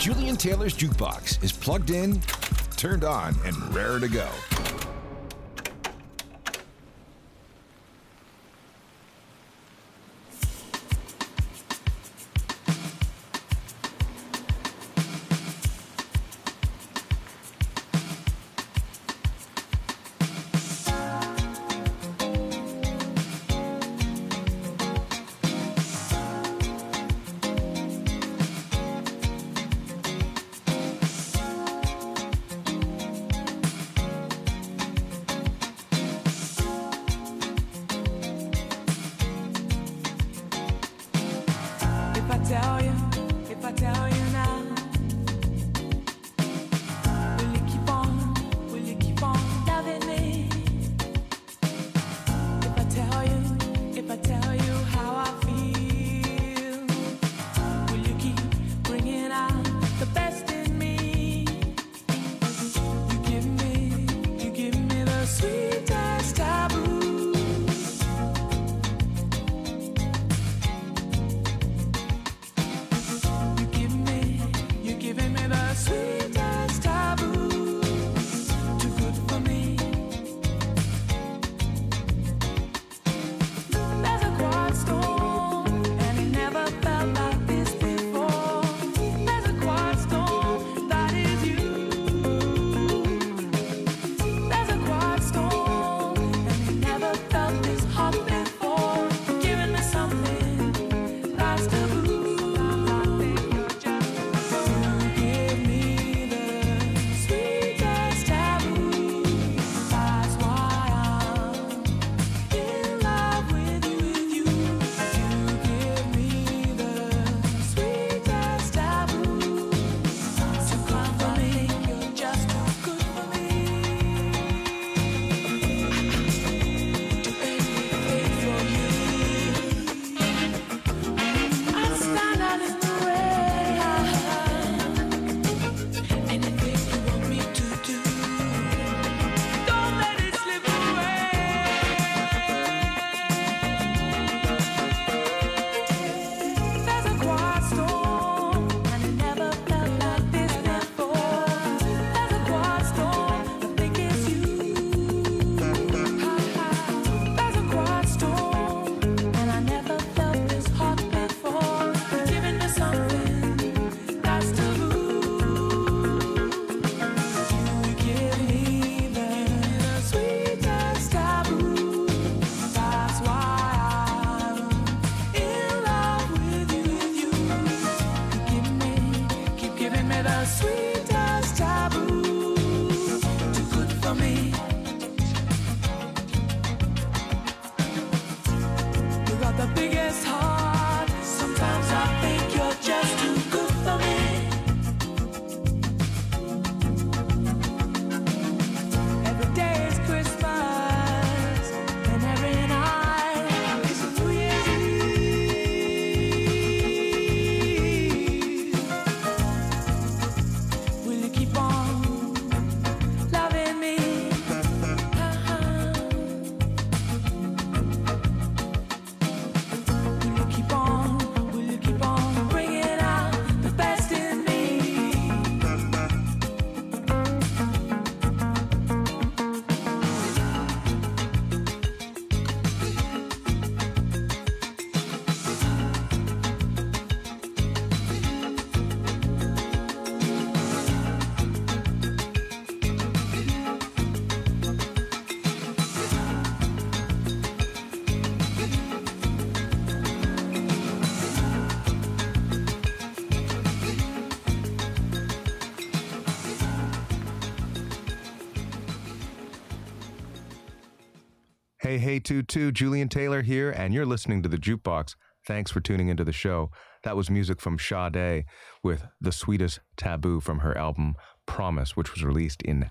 Julian Taylor's Jukebox is plugged in, turned on, and raring to go. Hey, Tutu, Julian Taylor here, and you're listening to The Jukebox. Thanks for tuning into the show. That was music from Sade with The Sweetest Taboo from her album Promise, which was released in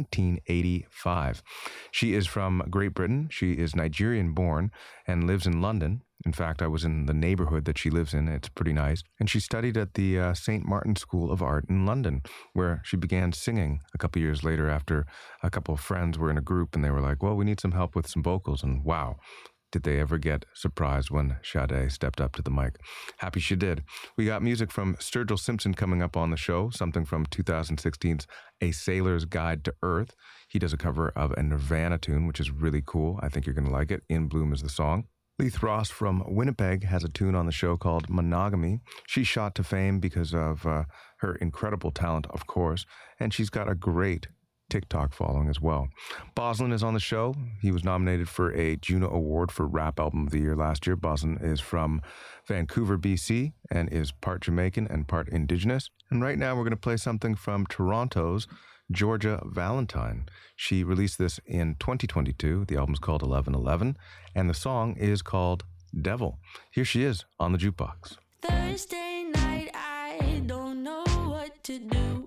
1985. She is from Great Britain. She is Nigerian born and lives in London. In fact, I was in the neighborhood that she lives in. It's pretty nice. And she studied at the St. Martin School of Art in London, where she began singing a couple years later after a couple of friends were in a group and they were like, well, we need some help with some vocals. And wow, did they ever get surprised when Sade stepped up to the mic. Happy she did. We got music from Sturgill Simpson coming up on the show, something from 2016's A Sailor's Guide to Earth. He does a cover of a Nirvana tune, which is really cool. I think you're going to like it. In Bloom is the song. Leith Ross from Winnipeg has a tune on the show called Monogamy. She shot to fame because of her incredible talent, of course, and she's got a great TikTok following as well. Boslin is on the show. He was nominated for a Juno Award for Rap Album of the Year last year. Boslin is from Vancouver, BC, and is part Jamaican and part Indigenous. And right now we're going to play something from Toronto's Georgia Valentine. She released this in 2022. The album's called 1111, and the song is called Devil. Here she is on the Jukebox. Thursday night, I don't know what to do.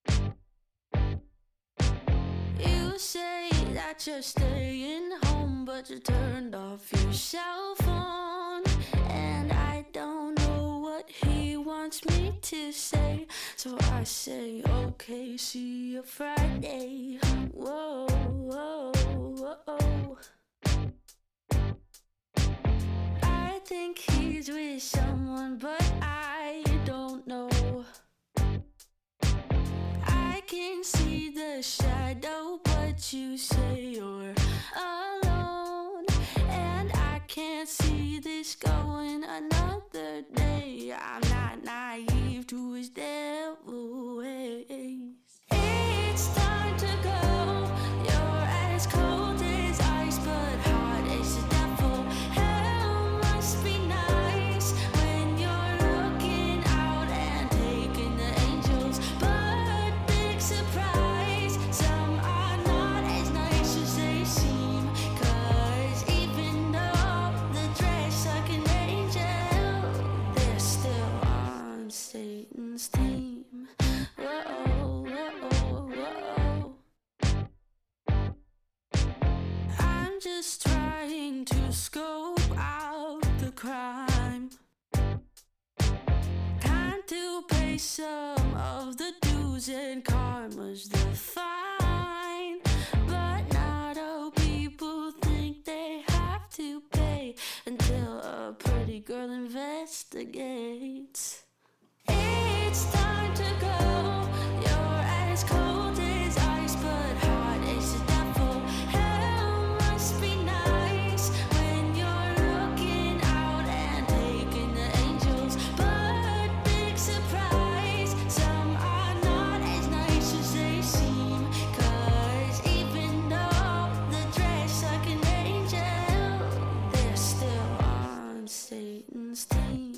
You say that you're staying home, but you turned off your cell phone. And I don't know what he wants me to say, so I say, okay, see you Friday. Whoa, whoa, whoa. I think he's with someone, but I don't know. I can see the shadow, but you say you're alone. And I can't see this going another day. I'm not naive to his devil ways. It's time to go. You're as cold as ice, but hot as the devil. Hell must be nice when you're looking out and taking the angels. But big surprise, some are not as nice as they seem. 'Cause even though the dress like an angel, they're still on Satan's team. Whoa, whoa, whoa. I'm just trying to scope out the crime. Time to pay some of the dues, and karma's the fine. But not all people think they have to pay until a pretty girl investigates. It's time to go. You're as cold as ice, but hot as the devil. Hell must be nice when you're looking out and taking the angels. But big surprise, some are not as nice as they seem. 'Cause even though the dress like an angel, they're still on Satan's team.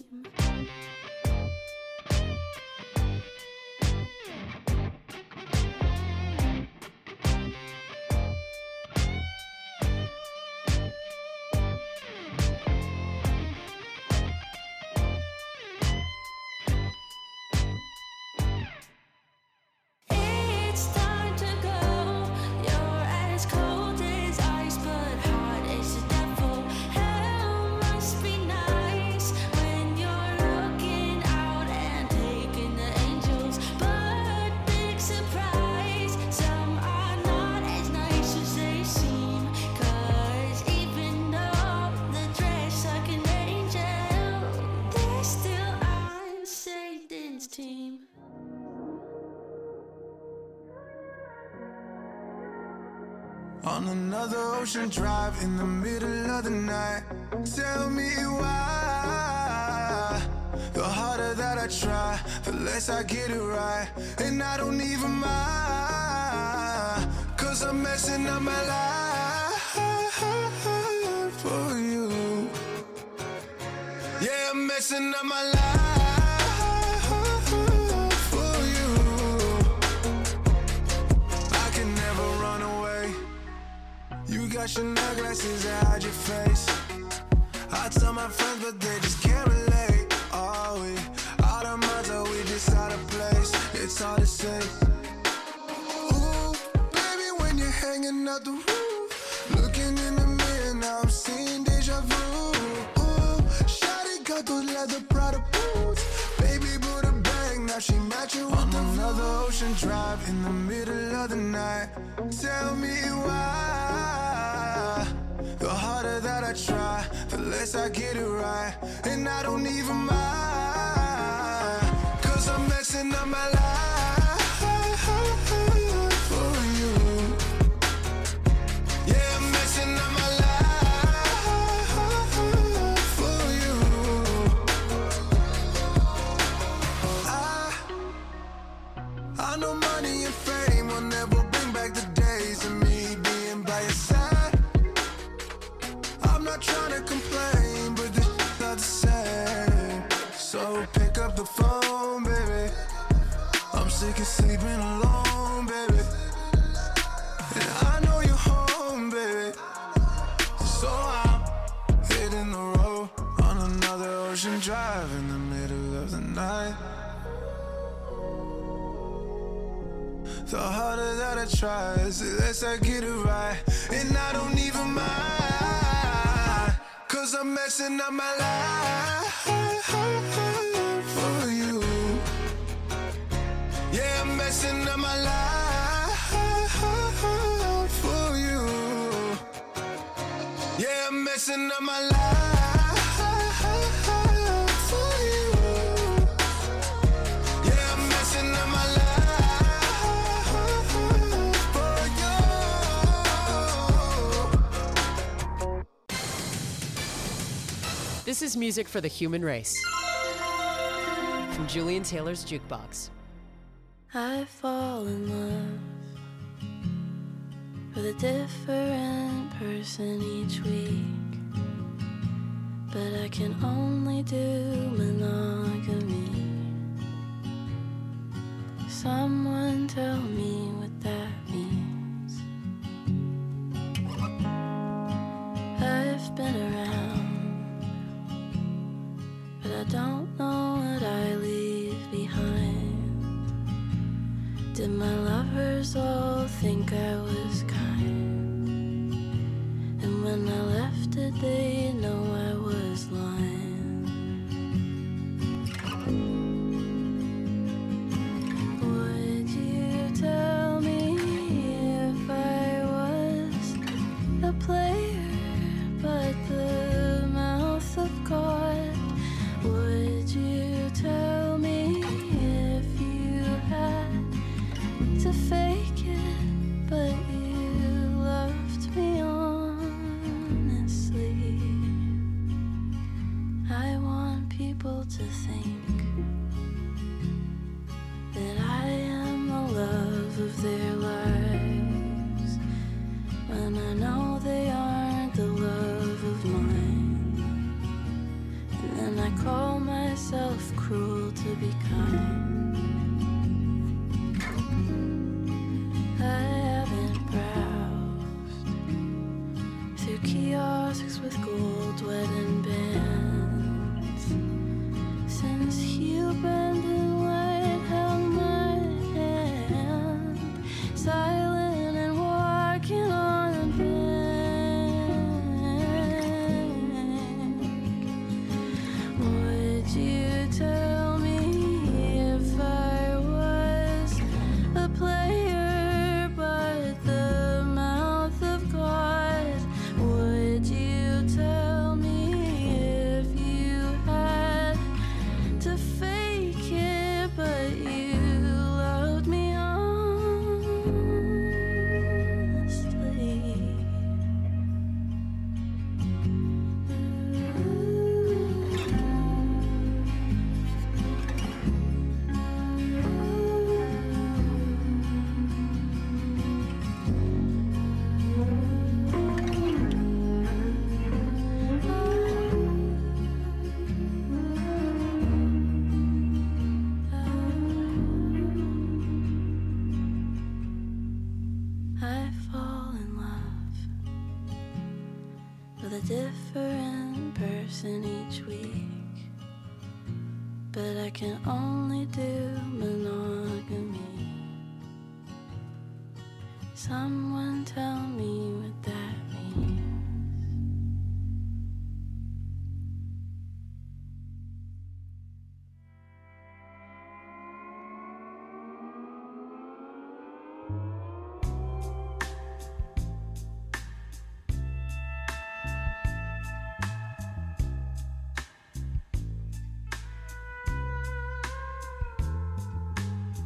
It's time to go. You're as cold as ice, but hot as the devil. Hell must be nice when you're looking out and taking the angels. But big surprise, some are not as nice as they seem. 'Cause even though the dress like an angel, they're still on Satan's team. On another ocean drive in the middle of the night. Tell me why. The harder that I try, the less I get it right. And I don't even mind, 'cause I'm messing up my life for you. Yeah, I'm messing up my life for you. I can never run away. You got Chanel glasses that hide your face. I tell my friends, but they just can't relate. Are we out of minds, or we just out of place? It's hard to say. Ooh, baby, when you're hanging out the roof, looking in the mirror, now I'm seeing deja vu. Ooh, shawty got those leather Prada boots. Baby, put a bang, now she matching with on another ocean drive in the middle of the night. Tell me why. The harder that I try, the less I get it right. And I don't even mind, 'cause I'm messing up my life for you. Yeah, I'm messing up my life for you. I know money and fame will never bring back the days of me being by your side. I'm not trying to complain, but this is not the same. So pick up the phone, baby. I'm sick of sleeping alone, baby. And I know you're home, baby. So I'm hitting the road on another ocean drive in the middle of the night. The harder that I try, the less I get it right. And I don't even mind, 'cause I'm messing up my life for you. Yeah, I'm messing up my life for you. Yeah, I'm messing up my life for you. Yeah, I'm messing up my life. This is music for the human race. From Julian Taylor's Jukebox. I fall in love with a different person each week, but I can only do monogamy. Someone tell me what that means. I've been around, but I don't know what I leave behind. Did my lovers all think I was kind? And when I left, did they know I was lying? Would you tell me if I was a player, but the mouth of God? Would you tell me if you had to fake it, but you loved me honestly? I want people to think that I am the love of their lives, when I know they aren't the love of mine. And then I call myself cruel to be kind. I haven't browsed through kiosks with gold wedding bands since Hugh Brandon White held my hand, silent and walking on a bank. Would you tell me if I was a player, but the mouth of God? Would you tell me if you had to fake it, but you loved me honestly? I fall in love with a different person each week, but I can only do monogamy. Someone tell me what that means.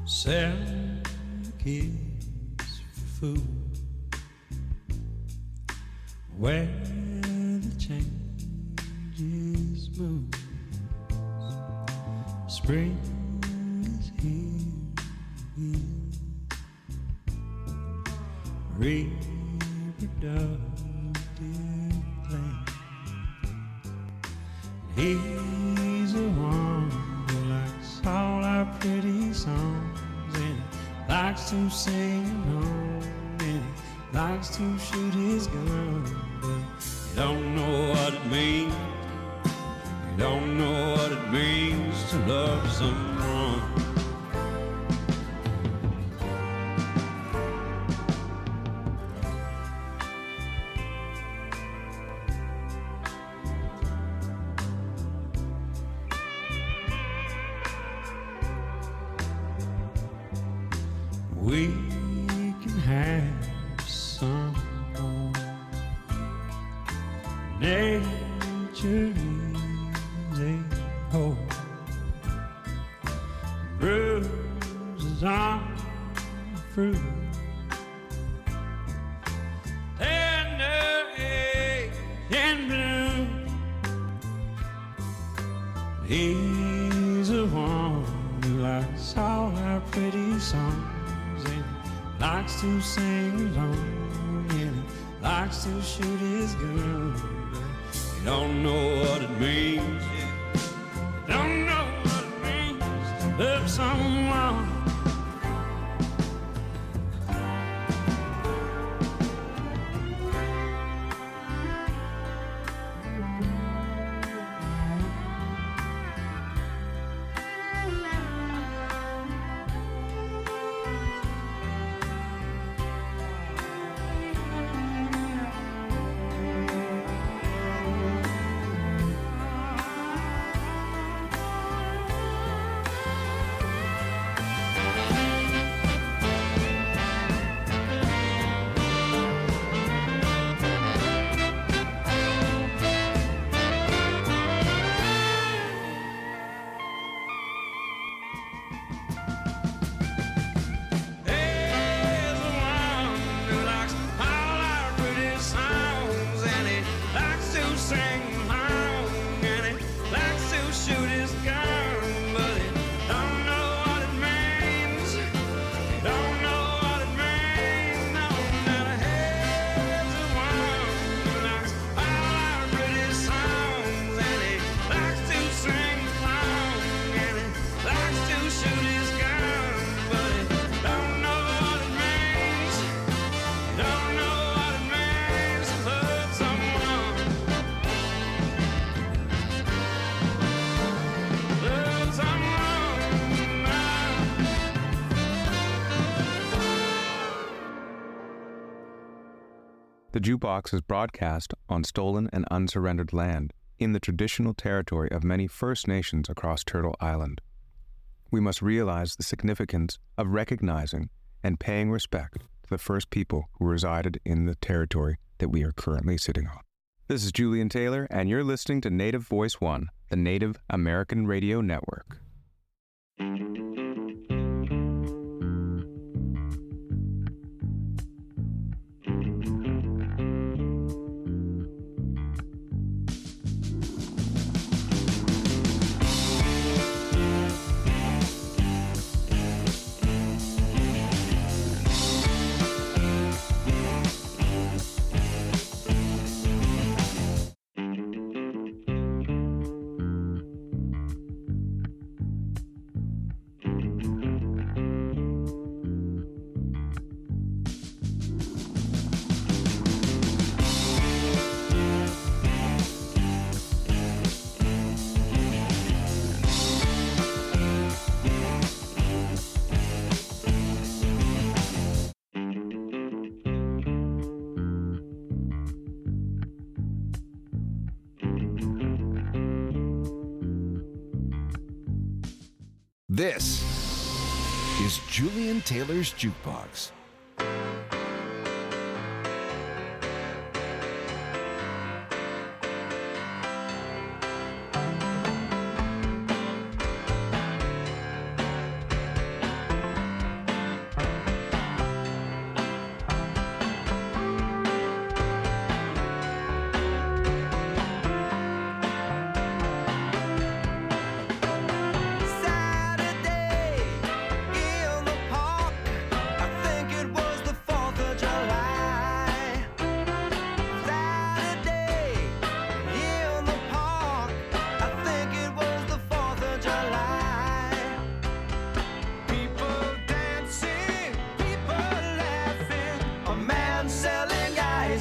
selling kids for food, where the changes move. Spring is here again, reproductive plan. He's a one who likes all our pretty songs, and he likes to sing along, and he likes to shoot his gun, but he don't know what it means. He don't know what it means to love someone. We can have some more. Nature is a whole. Bruises on the fruit. Tender age and bloom. He's the one who likes all our pretty songs, likes to sing along, and he likes to shoot his gun, but he don't know what it means. He don't know what it means to love someone. The Jukebox is broadcast on stolen and unsurrendered land in the traditional territory of many First Nations across Turtle Island. We must realize the significance of recognizing and paying respect to the first people who resided in the territory that we are currently sitting on. This is Julian Taylor, and you're listening to Native Voice One, the Native American Radio Network. This is Julian Taylor's Jukebox.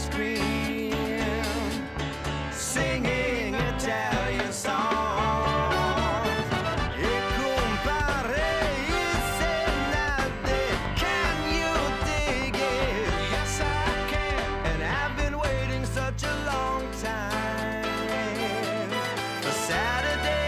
stream, singing Italian songs. E compare Senate, can you dig it? Yes, I can. And I've been waiting such a long time for Saturday.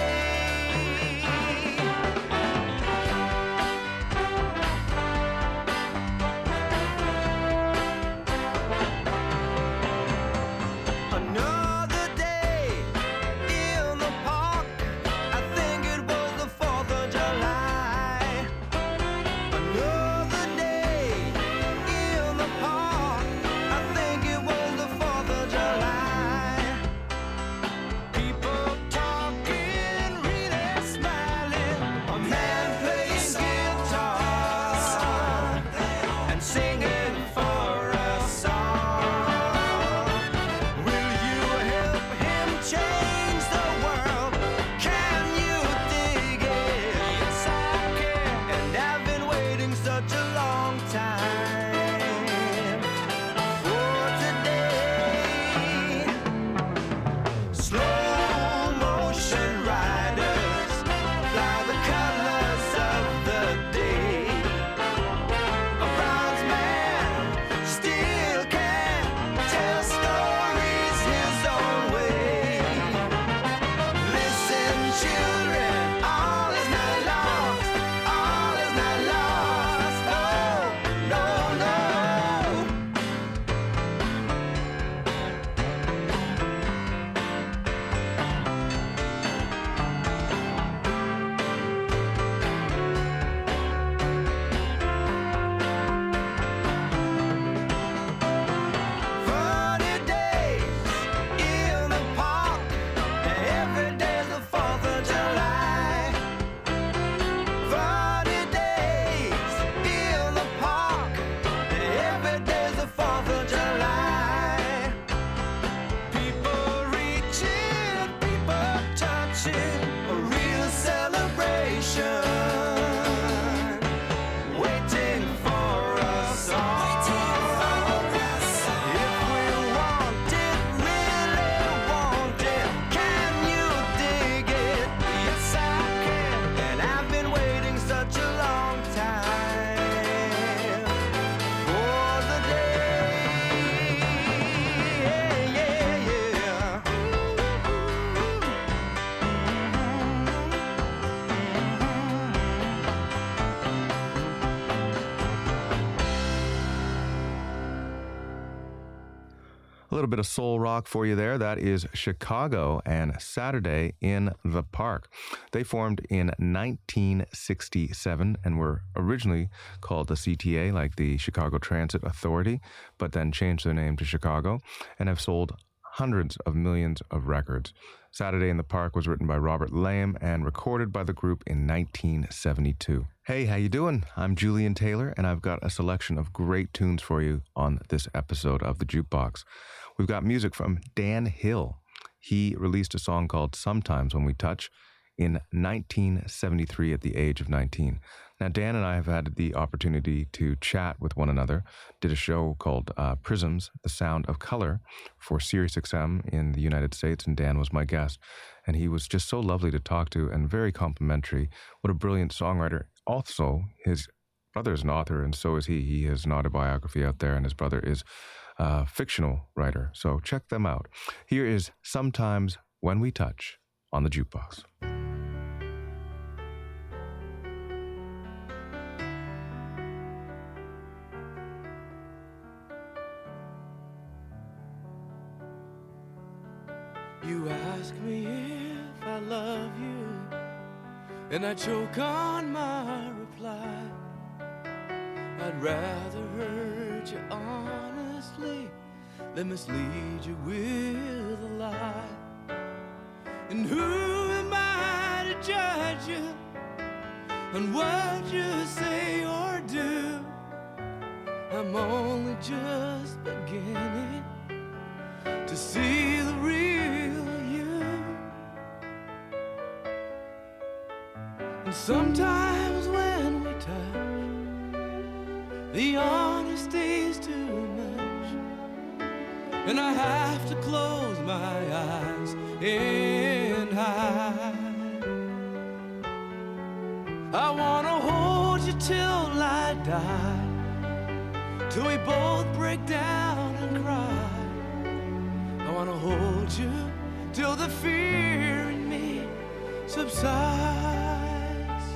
Another day in the park, I think it was the 4th of July. Another day in the park, I think it was the 4th of July. People talking, really smiling, a man playing guitar and singing for a song. Will you help him change the world? Can you dig it? Yes, I can. And I've been waiting such a long time for today. Slow motion riders fly the colors of the day. A bronze man still can tell stories his own way. Listen, children, all is not lost. All is not lost. No, no, no. Funny days in the park, every day's the 4th of July. Funny days in the park, every day's the 4th of July. People reaching, people touching, a real celebration. Waiting for us all. If we want it, really want it, can you dig it? Yes, I can. And I've been waiting such a long time for the day. Yeah, yeah, yeah. A little bit of soul rock for you there. That is Chicago and Saturday in the Park. They formed in 1967 and were originally called the CTA, like the Chicago Transit Authority, but then changed their name to Chicago and have sold hundreds of millions of records. Saturday in the Park was written by Robert Lamb and recorded by the group in 1972. Hey, how you doing? I'm Julian Taylor, and I've got a selection of great tunes for you on this episode of The Jukebox. We've got music from Dan Hill. He released a song called Sometimes When We Touch in 1973 at the age of 19. Now, Dan and I have had the opportunity to chat with one another, did a show called Prisms, The Sound of Color for SiriusXM in the United States, and Dan was my guest. And he was just so lovely to talk to and very complimentary. What a brilliant songwriter. Also, his brother is an author, and so is he. He has an autobiography out there, and his brother is a fictional writer. So check them out. Here is Sometimes When We Touch on the Jukebox. You ask me if I love you, and I choke on my reply. I'd rather hurt you honestly than mislead you with a lie. And who am I to judge you on what you say or do? I'm only just beginning to see the real you. And sometimes when we touch, the honesty's too much. and I have to close my eyes and hide. I wanna hold you till I die, till we both break down and cry. I wanna hold you till the fear in me subsides.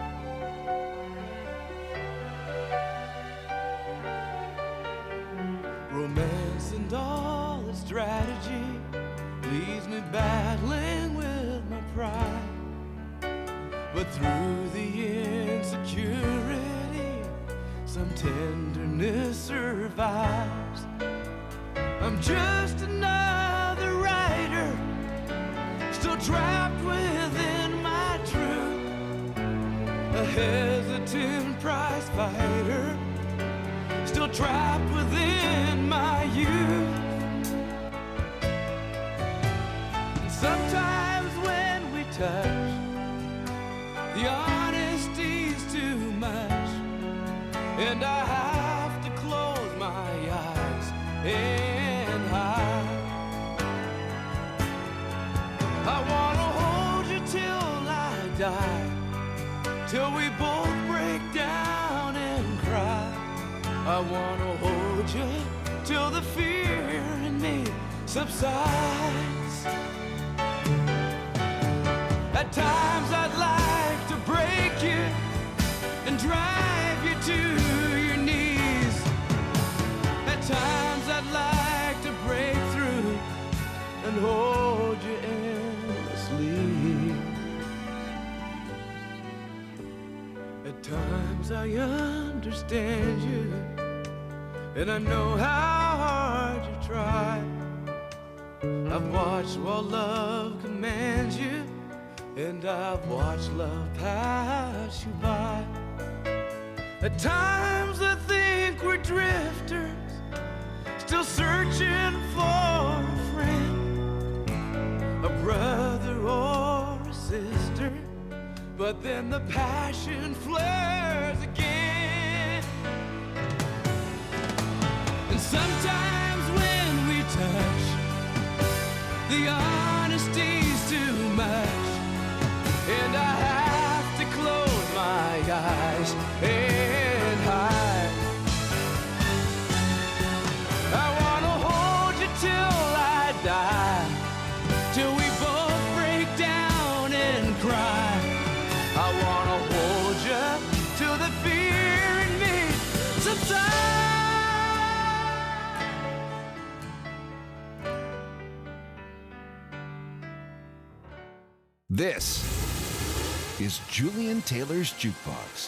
Romance and all its strategy leaves me battling with my pride. But through the insecurity, some tenderness survives. I'm just another writer, still trapped within my truth, a hesitant prize fighter, still trapped within my youth. And sometimes when we touch, the honesty's too much, and I have to close my eyes and hide. I wanna hold you till I die, till we both break down and cry. I wanna hold you till the fear in me subsides. At times I'd like to break you and drive you to your knees. At times I'd like to break through and hold you endlessly. At times I understand you, and I know how hard you try. I've watched while love commands you, and I've watched love pass you by. At times I think we're drifters, still searching for a friend, a brother or a sister. But then the passion flares again. And sometimes when we touch, the honesty's too much, and I have to close my eyes and hide. I wanna hold you till I die, till we both break down and cry. I wanna hold you till the fear in me subsides. This is Julian Taylor's Jukebox.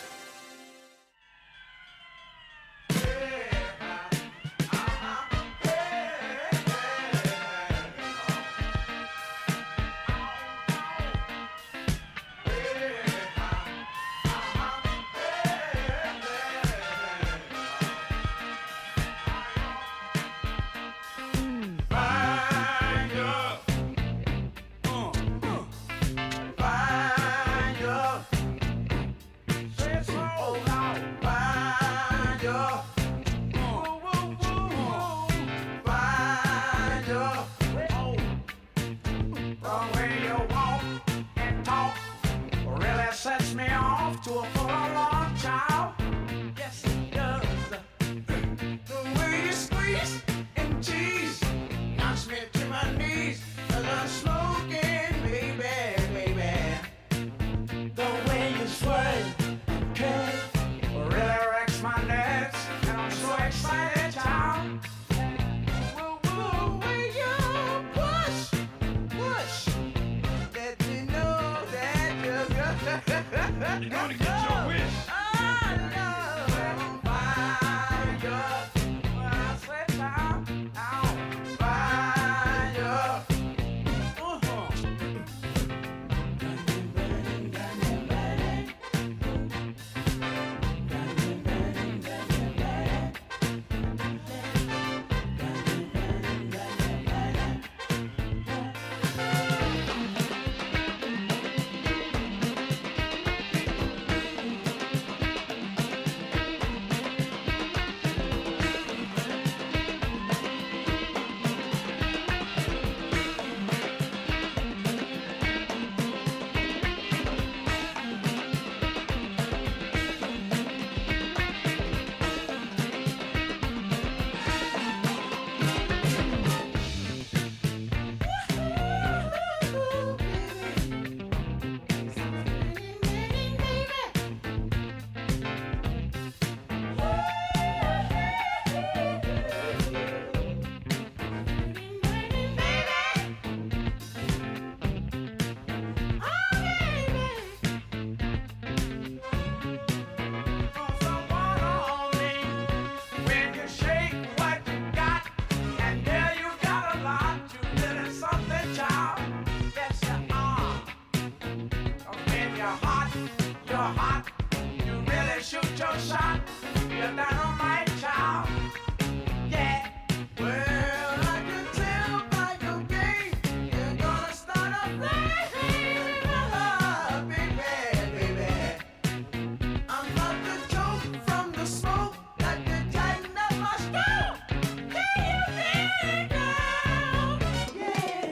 your shot, your dynamite child. Yeah, well, I can tell by your game, you're gonna start a flame, baby. I'm not the joke from the smoke that you tighten up my stroke. Can you feel it now? Yeah.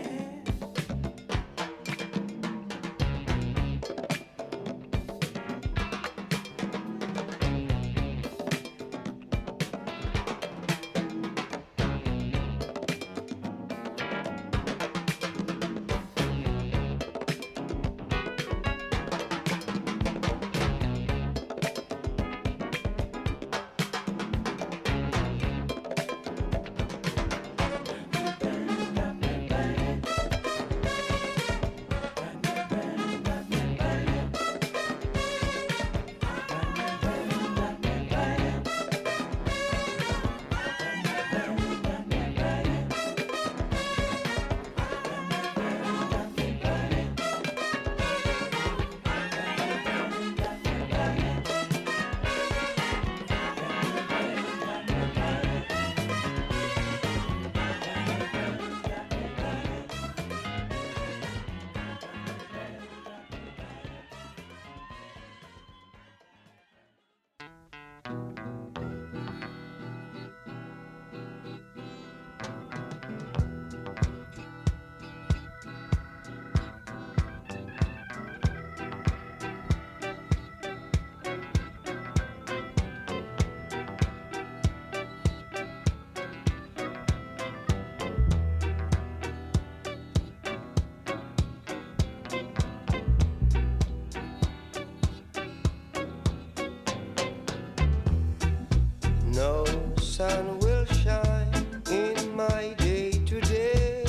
No sun will shine in my day today.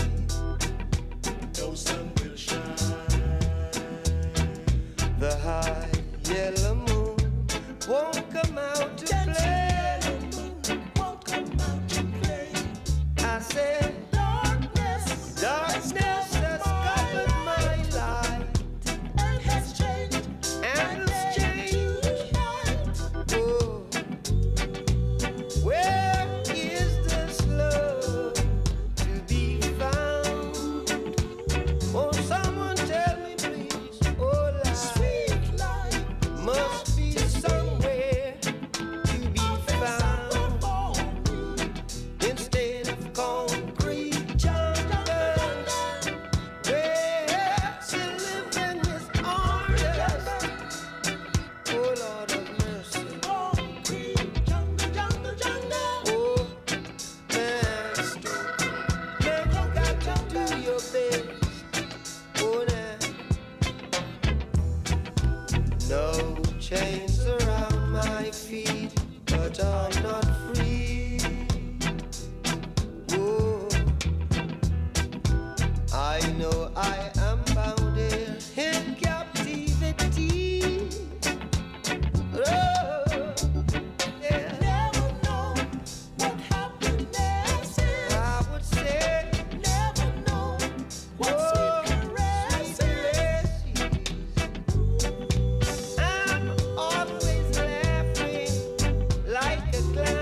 No sun will shine. The high yellow moon won't come out to play. Won't come out to play. I said darkness has covered my life. And has changed. And has changed. Oh. Where is this love to be found? Oh, someone tell me please. Oh, life, sweet life, must be somewhere to be found. Instead of concrete jungles, where she lives in his arms. Oh, Lord of mercy. Concrete jungle. Oh, master, man, you got to do your best. Oh, now, no chains around my feet, but I'm not free. Oh, I know I am bound here in captivity. Oh, yeah. Never know what happiness is. I would say never know what sweet caress is. I'm always laughing like a clown.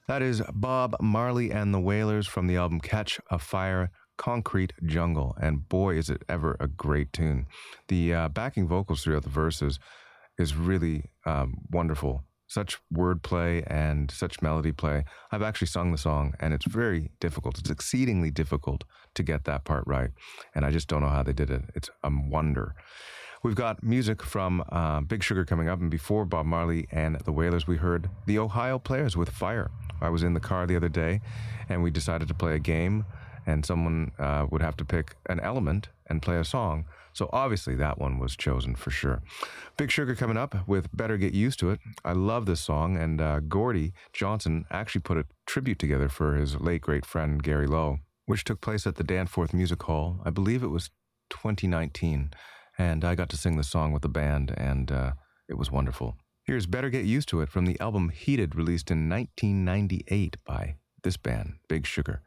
That is Bob Marley and the Wailers from the album Catch a Fire, Concrete Jungle. And boy, is it ever a great tune. The backing vocals throughout the verses is really wonderful. Such wordplay and such melody play. I've actually sung the song, and it's very difficult. It's exceedingly difficult to get that part right, and I just don't know how they did it. It's a wonder. We've got music from Big Sugar coming up, and before Bob Marley and the Wailers, we heard the Ohio Players with Fire. I was in the car the other day, and we decided to play a game, and someone would have to pick an element and play a song. So obviously that one was chosen for sure. Big Sugar coming up with Better Get Used to It. I love this song, and Gordie Johnson actually put a tribute together for his late great friend Gary Lowe, which took place at the Danforth Music Hall. I believe it was 2019, and I got to sing the song with the band, and it was wonderful. Here's Better Get Used to It from the album Heated, released in 1998 by this band, Big Sugar.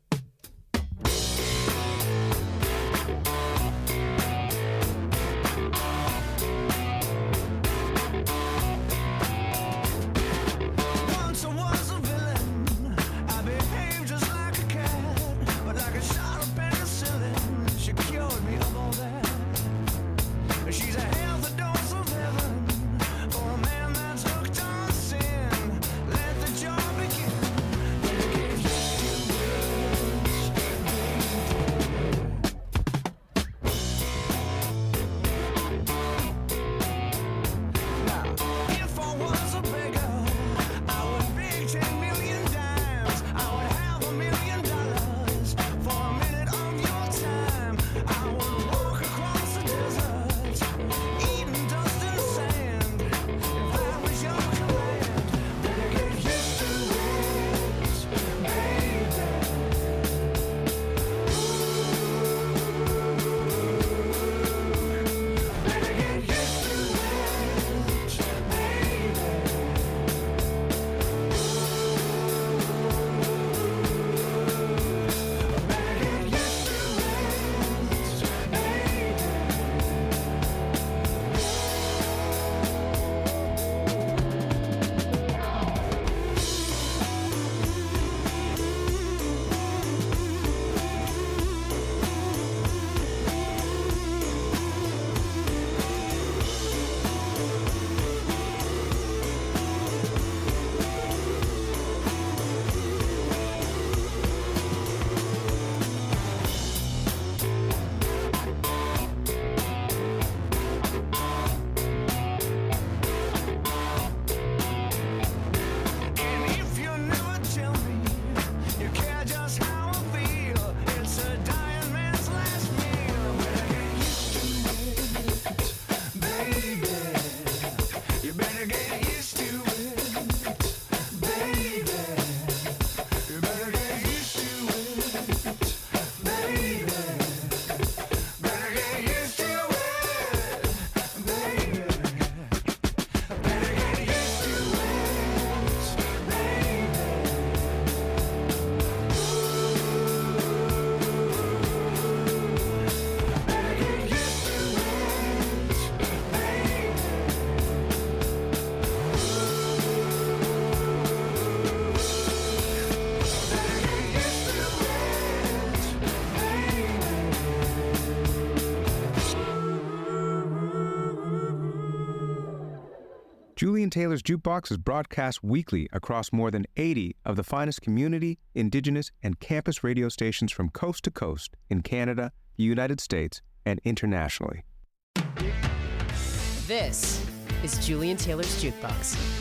Julian Taylor's Jukebox is broadcast weekly across more than 80 of the finest community, indigenous, and campus radio stations from coast to coast in Canada, the United States, and internationally. This is Julian Taylor's Jukebox.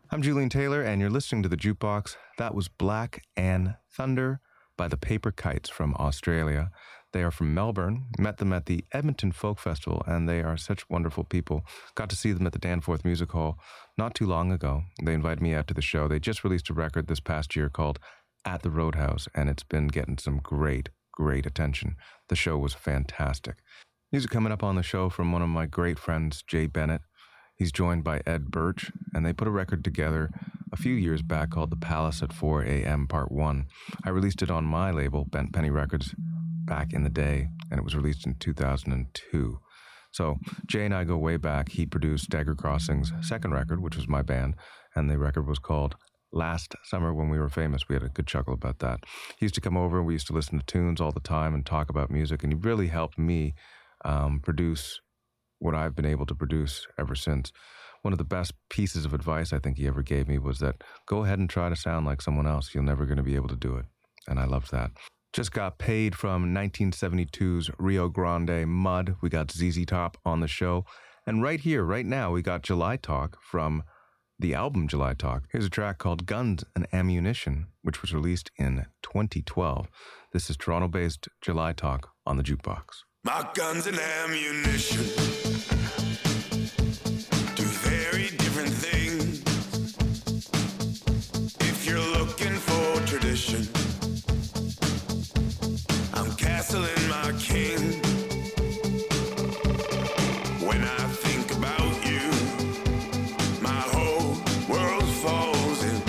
I'm Julian Taylor, and you're listening to The Jukebox. That was Black and Thunder by the Paper Kites from Australia. They are from Melbourne. Met them at the Edmonton Folk Festival, and they are such wonderful people. Got to see them at the Danforth Music Hall not too long ago. They invited me out to the show. They just released a record this past year called At the Roadhouse, and it's been getting some great attention. The show was fantastic. Music coming up on the show from one of my great friends, Jay Bennett. He's joined by Ed Birch, and they put a record together a few years back called The Palace at 4 a.m. Part 1. I released it on my label, Bent Penny Records, back in the day, and it was released in 2002. So Jay and I go way back. He produced Stagger Crossing's second record, which was my band, and the record was called Last Summer When We Were Famous. We had a good chuckle about that. He used to come over, and we used to listen to tunes all the time and talk about music, and he really helped me produce what I've been able to produce ever since. One of the best pieces of advice I think he ever gave me was that go ahead and try to sound like someone else. You're never going to be able to do it. And I loved that. Just got paid from 1972's Rio Grande Mud. We got ZZ Top on the show. And right here, right now, we got July Talk from the album July Talk. Here's a track called Guns and Ammunition, which was released in 2012. This is Toronto-based July Talk on the Jukebox. My guns and ammunition do very different things. If you're looking for tradition, I'm castling my king. When I think about you, my whole world falls in.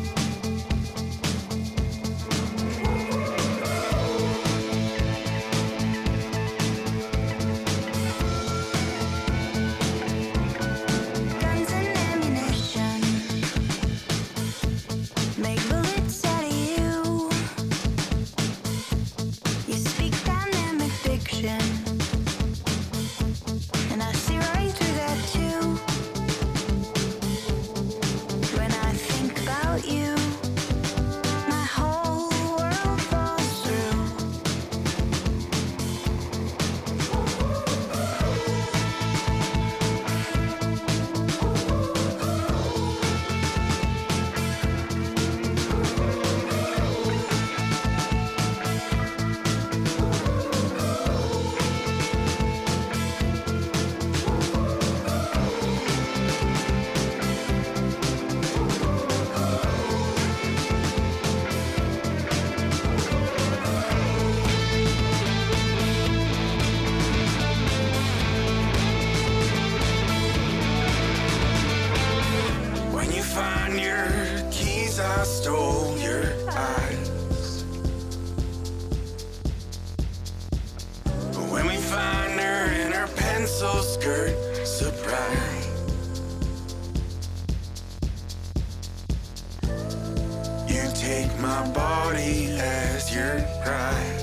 Guns and ammunition make bullets out of you. You speak dynamic fiction, and I see right through that too. When I think about you, my whole world falls through. When you find your keys, I stole your eyes. When we find her in her pencil skirt, surprise. You take my body as your prize.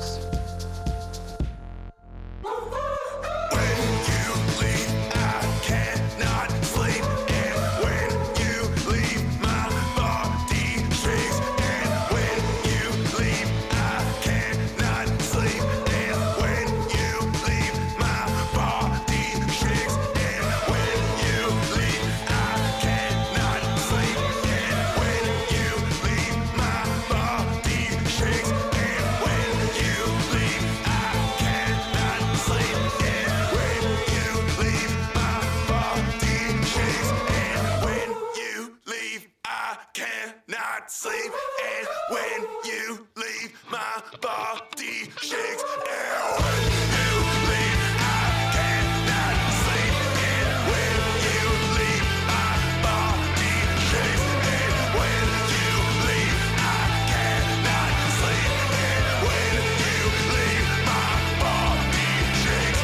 When you leave, I cannot sleep. And when you leave, my body shakes. And when you leave, I cannot sleep. And when you leave, my body shakes. And when you leave, I cannot sleep. And when you leave, my body shakes. And when you leave, I cannot sleep. And when you leave, my body shakes. And when you leave, I cannot sleep. And when you leave, my body shakes. And when you leave, I cannot sleep. And when you leave, my body shakes. And when you leave, I cannot sleep. And when you leave, my body shakes.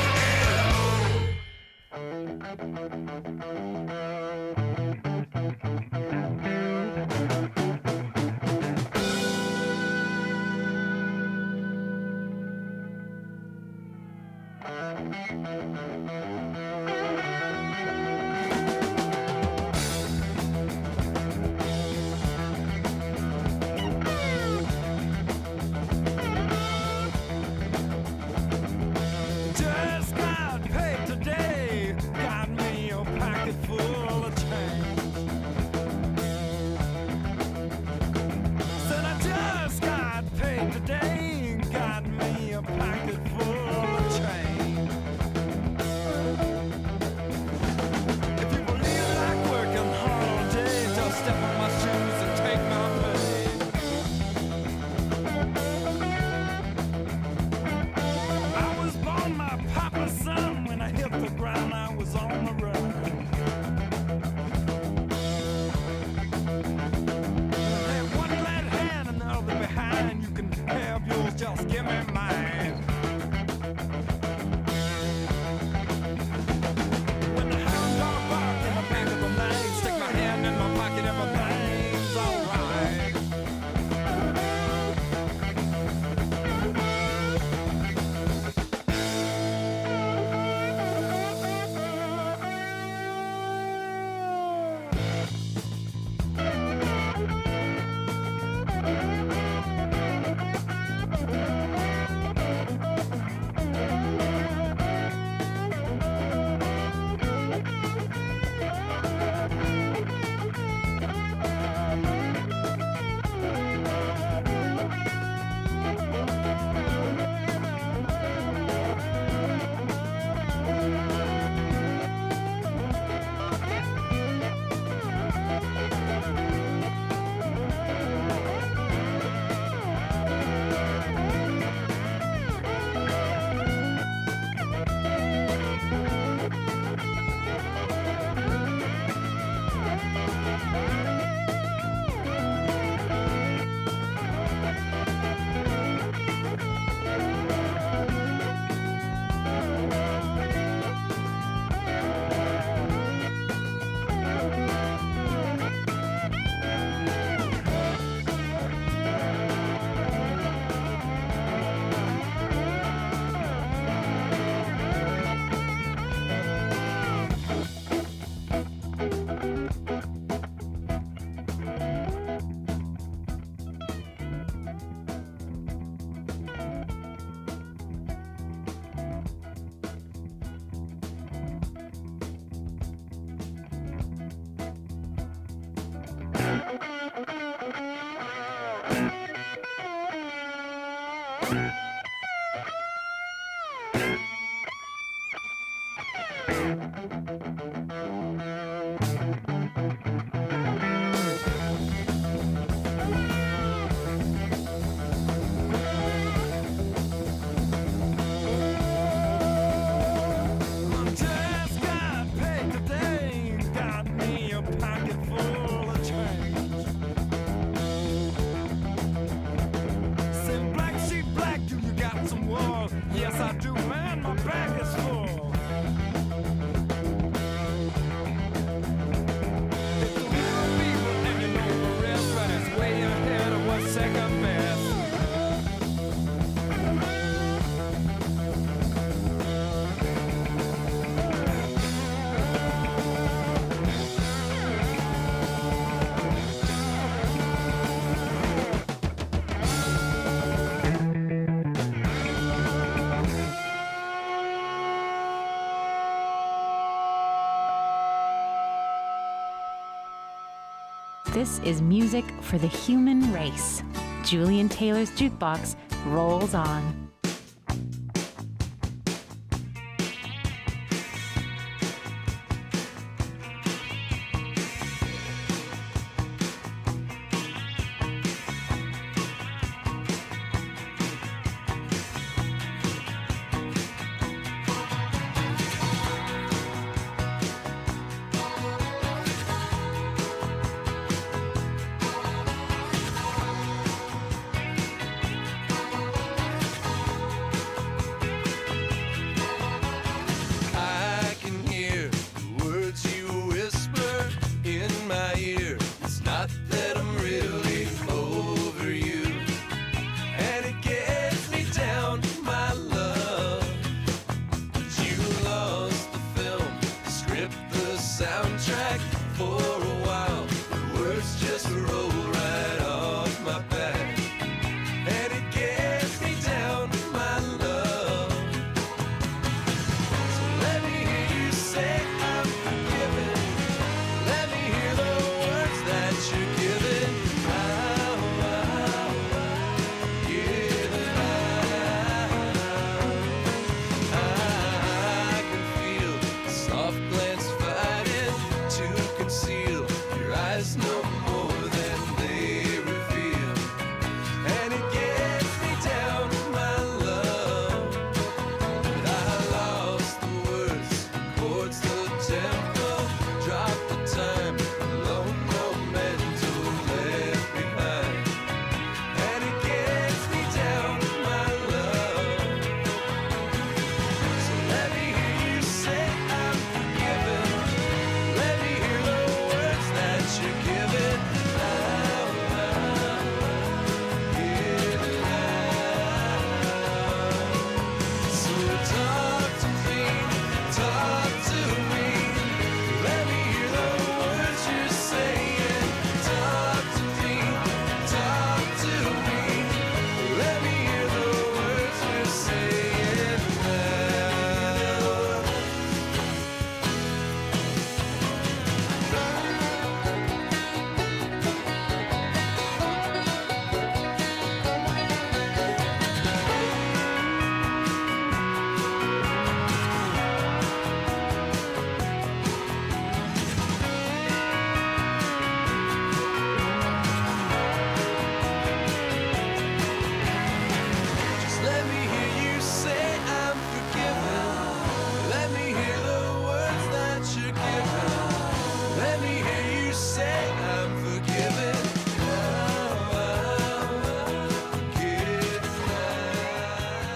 Just got paid today. Got me a pocket full of change. This is music for the human race. Julian Taylor's Jukebox rolls on.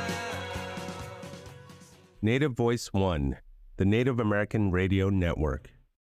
Native Voice One, the Native American Radio Network.